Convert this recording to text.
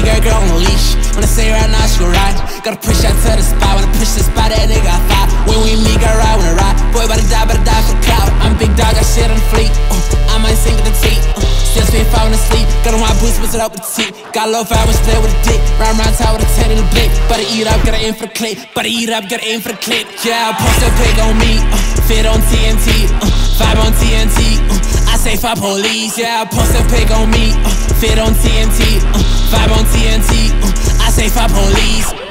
girl on a leash. When I say right now, she gon' ride. Gotta push out to the spot. When I push the spot, that nigga got five. When we meet, gotta ride when I ride. Boy, better die for the clout. I'm big dog, got shit on the fleet. I might sink with the teeth. Still spin falling asleep. Got on my boots, mix it up with the teeth. Got low fire, was split with a dick. Round top with a 10 in the blick. Better eat up, gotta aim for the clip. Better eat up, gotta aim for the clip. Yeah, post a pic on me. Fit on TNT. Vibe on TNT. I say fuck police. Yeah, post a pic on me. Fit on TNT. Vibe on TNT. I say fuck police.